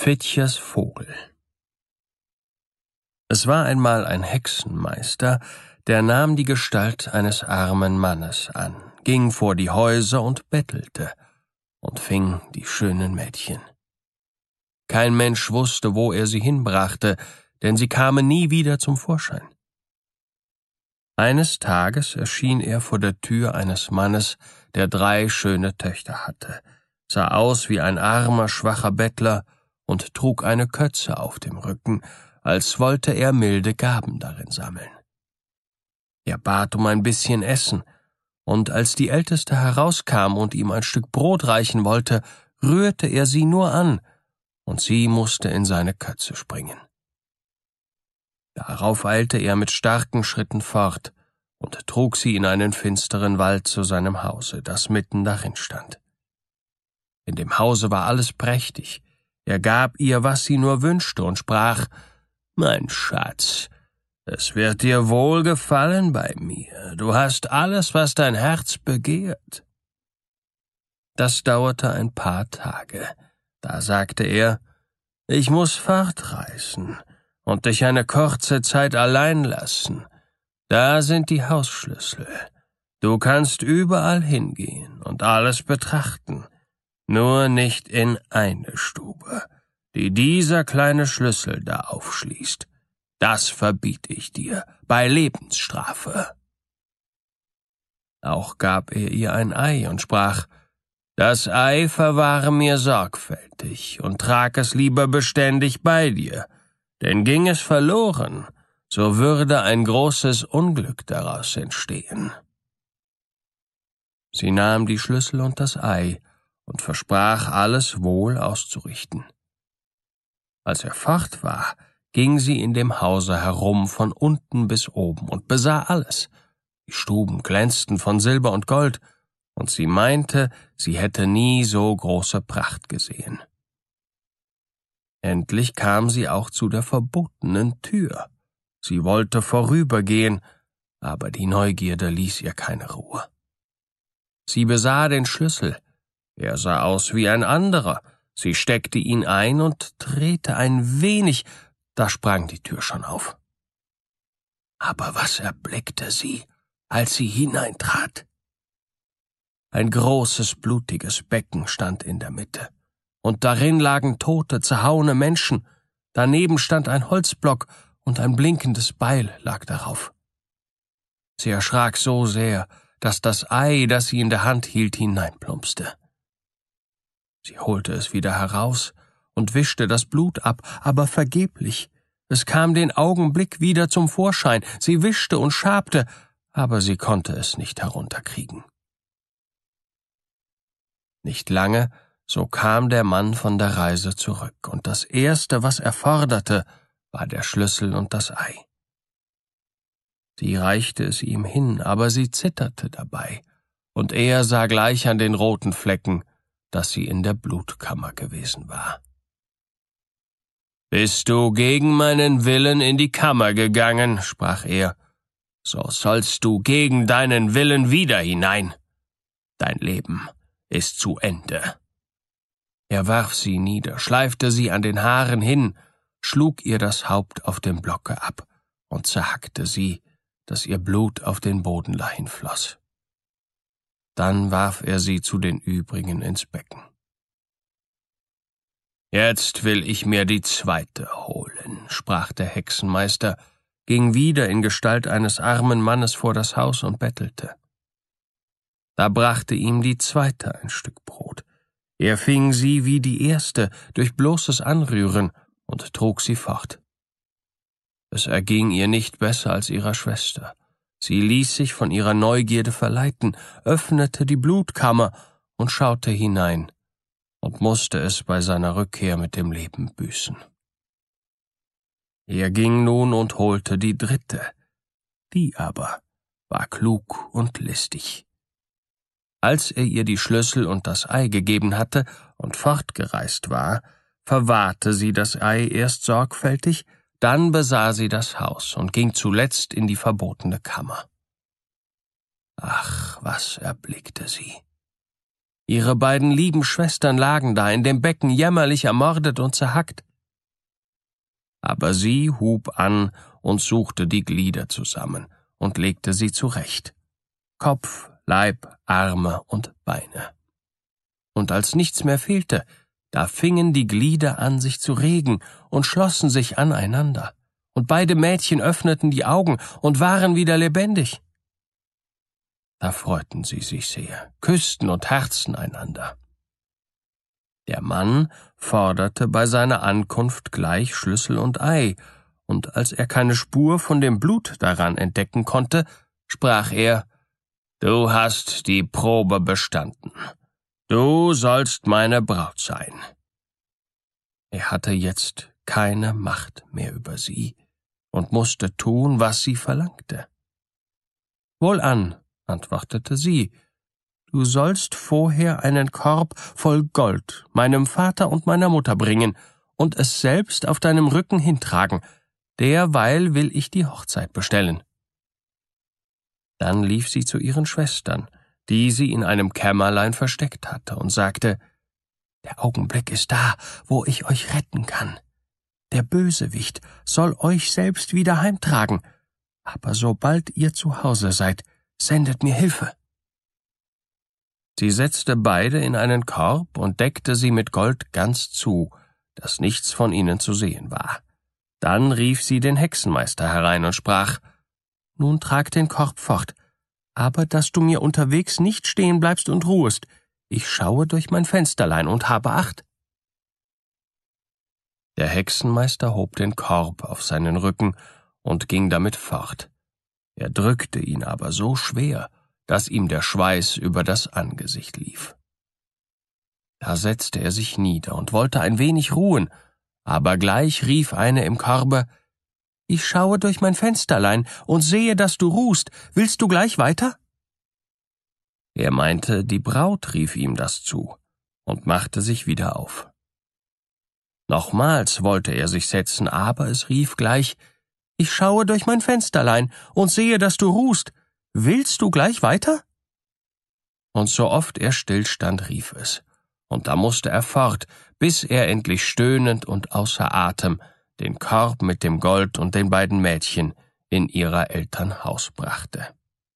Fitchers Vogel. Es war einmal ein Hexenmeister, der nahm die Gestalt eines armen Mannes an, ging vor die Häuser und bettelte und fing die schönen Mädchen. Kein Mensch wusste, wo er sie hinbrachte, denn sie kamen nie wieder zum Vorschein. Eines Tages erschien er vor der Tür eines Mannes, der 3 schöne Töchter hatte, sah aus wie ein armer, schwacher Bettler und trug eine Kötze auf dem Rücken, als wollte er milde Gaben darin sammeln. Er bat um ein bisschen Essen, und als die Älteste herauskam und ihm ein Stück Brot reichen wollte, rührte er sie nur an, und sie musste in seine Kötze springen. Darauf eilte er mit starken Schritten fort und trug sie in einen finsteren Wald zu seinem Hause, das mitten darin stand. In dem Hause war alles prächtig. Er gab ihr, was sie nur wünschte, und sprach: »Mein Schatz, es wird dir wohl gefallen bei mir. Du hast alles, was dein Herz begehrt.« Das dauerte ein paar Tage. Da sagte er: »Ich muss fortreisen und dich eine kurze Zeit allein lassen. Da sind die Hausschlüssel. Du kannst überall hingehen und alles betrachten, nur nicht in eine Stube, die dieser kleine Schlüssel da aufschließt. Das verbiete ich dir, bei Lebensstrafe.« Auch gab er ihr ein Ei und sprach: »Das Ei verwahre mir sorgfältig und trag es lieber beständig bei dir, denn ging es verloren, so würde ein großes Unglück daraus entstehen.« Sie nahm die Schlüssel und das Ei und versprach, alles wohl auszurichten. Als er fort war, ging sie in dem Hause herum von unten bis oben und besah alles. Die Stuben glänzten von Silber und Gold, und sie meinte, sie hätte nie so große Pracht gesehen. Endlich kam sie auch zu der verbotenen Tür. Sie wollte vorübergehen, aber die Neugierde ließ ihr keine Ruhe. Sie besah den Schlüssel. Er sah aus wie ein anderer. Sie steckte ihn ein und drehte ein wenig, da sprang die Tür schon auf. Aber was erblickte sie, als sie hineintrat? Ein großes, blutiges Becken stand in der Mitte, und darin lagen tote, zerhauene Menschen. Daneben stand ein Holzblock, und ein blinkendes Beil lag darauf. Sie erschrak so sehr, dass das Ei, das sie in der Hand hielt, hineinplumpste. Sie holte es wieder heraus und wischte das Blut ab, aber vergeblich. Es kam den Augenblick wieder zum Vorschein. Sie wischte und schabte, aber sie konnte es nicht herunterkriegen. Nicht lange, so kam der Mann von der Reise zurück, und das Erste, was er forderte, war der Schlüssel und das Ei. Sie reichte es ihm hin, aber sie zitterte dabei, und er sah gleich an den roten Flecken, dass sie in der Blutkammer gewesen war. »Bist du gegen meinen Willen in die Kammer gegangen?« sprach er. »So sollst du gegen deinen Willen wieder hinein. Dein Leben ist zu Ende.« Er warf sie nieder, schleifte sie an den Haaren hin, schlug ihr das Haupt auf dem Blocke ab und zerhackte sie, dass ihr Blut auf den Boden dahinfloss. Dann warf er sie zu den übrigen ins Becken. »Jetzt will ich mir die zweite holen«, sprach der Hexenmeister, ging wieder in Gestalt eines armen Mannes vor das Haus und bettelte. Da brachte ihm die zweite ein Stück Brot. Er fing sie wie die erste durch bloßes Anrühren und trug sie fort. Es erging ihr nicht besser als ihrer Schwester. Sie ließ sich von ihrer Neugierde verleiten, öffnete die Blutkammer und schaute hinein und musste es bei seiner Rückkehr mit dem Leben büßen. Er ging nun und holte die dritte. Die aber war klug und listig. Als er ihr die Schlüssel und das Ei gegeben hatte und fortgereist war, verwahrte sie das Ei erst sorgfältig, dann besah sie das Haus und ging zuletzt in die verbotene Kammer. Ach, was erblickte sie! Ihre beiden lieben Schwestern lagen da in dem Becken jämmerlich ermordet und zerhackt. Aber sie hub an und suchte die Glieder zusammen und legte sie zurecht. Kopf, Leib, Arme und Beine. Und als nichts mehr fehlte, da fingen die Glieder an, sich zu regen und schlossen sich aneinander, und beide Mädchen öffneten die Augen und waren wieder lebendig. Da freuten sie sich sehr, küssten und herzten einander. Der Mann forderte bei seiner Ankunft gleich Schlüssel und Ei, und als er keine Spur von dem Blut daran entdecken konnte, sprach er: »Du hast die Probe bestanden. Du sollst meine Braut sein.« Er hatte jetzt keine Macht mehr über sie und musste tun, was sie verlangte. »Wohlan«, antwortete sie, »du sollst vorher einen Korb voll Gold meinem Vater und meiner Mutter bringen und es selbst auf deinem Rücken hintragen, derweil will ich die Hochzeit bestellen.« Dann lief sie zu ihren Schwestern, die sie in einem Kämmerlein versteckt hatte, und sagte: »Der Augenblick ist da, wo ich euch retten kann. Der Bösewicht soll euch selbst wieder heimtragen, aber sobald ihr zu Hause seid, sendet mir Hilfe.« Sie setzte beide in einen Korb und deckte sie mit Gold ganz zu, dass nichts von ihnen zu sehen war. Dann rief sie den Hexenmeister herein und sprach: »Nun trag den Korb fort, aber dass du mir unterwegs nicht stehen bleibst und ruhest. Ich schaue durch mein Fensterlein und habe Acht.« Der Hexenmeister hob den Korb auf seinen Rücken und ging damit fort. Er drückte ihn aber so schwer, dass ihm der Schweiß über das Angesicht lief. Da setzte er sich nieder und wollte ein wenig ruhen, aber gleich rief eine im Korbe: »Ich schaue durch mein Fensterlein und sehe, dass du ruhst. Willst du gleich weiter?« Er meinte, die Braut rief ihm das zu und machte sich wieder auf. Nochmals wollte er sich setzen, aber es rief gleich: »Ich schaue durch mein Fensterlein und sehe, dass du ruhst. Willst du gleich weiter?« Und so oft er stillstand, rief es, und da musste er fort, bis er endlich stöhnend und außer Atem den Korb mit dem Gold und den beiden Mädchen in ihrer Eltern Haus brachte.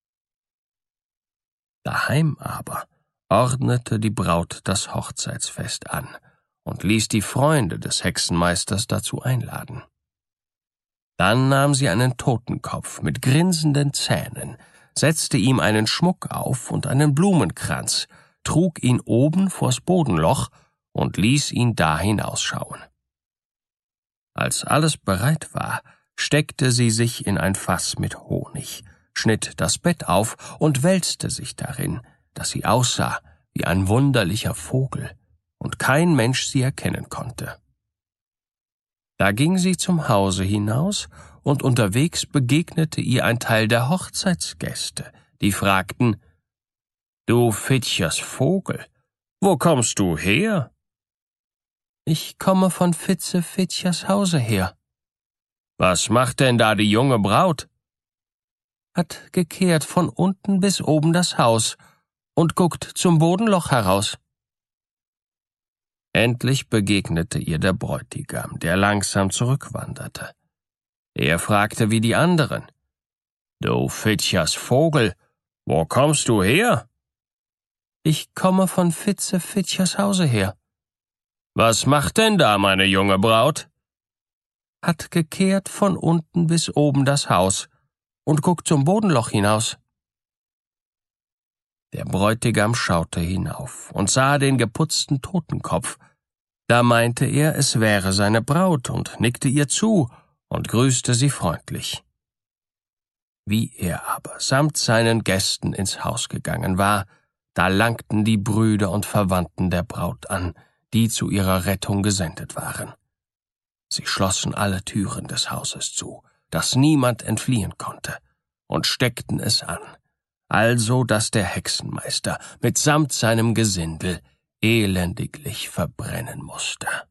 Daheim aber ordnete die Braut das Hochzeitsfest an und ließ die Freunde des Hexenmeisters dazu einladen. Dann nahm sie einen Totenkopf mit grinsenden Zähnen, setzte ihm einen Schmuck auf und einen Blumenkranz, trug ihn oben vors Bodenloch und ließ ihn da hinausschauen. Als alles bereit war, steckte sie sich in ein Fass mit Honig, schnitt das Bett auf und wälzte sich darin, dass sie aussah wie ein wunderlicher Vogel und kein Mensch sie erkennen konnte. Da ging sie zum Hause hinaus, und unterwegs begegnete ihr ein Teil der Hochzeitsgäste, die fragten: »Du Fitchers Vogel, wo kommst du her?« »Ich komme von Fitze Fitchers Hause her.« »Was macht denn da die junge Braut?« »Hat gekehrt von unten bis oben das Haus und guckt zum Bodenloch heraus.« Endlich begegnete ihr der Bräutigam, der langsam zurückwanderte. Er fragte wie die anderen: »Du Fitchers Vogel, wo kommst du her?« »Ich komme von Fitze Fitchers Hause her.« »Was macht denn da meine junge Braut?« »Hat gekehrt von unten bis oben das Haus und guckt zum Bodenloch hinaus.« Der Bräutigam schaute hinauf und sah den geputzten Totenkopf. Da meinte er, es wäre seine Braut, und nickte ihr zu und grüßte sie freundlich. Wie er aber samt seinen Gästen ins Haus gegangen war, da langten die Brüder und Verwandten der Braut an, die zu ihrer Rettung gesendet waren. Sie schlossen alle Türen des Hauses zu, dass niemand entfliehen konnte, und steckten es an, also dass der Hexenmeister mitsamt seinem Gesindel elendiglich verbrennen musste.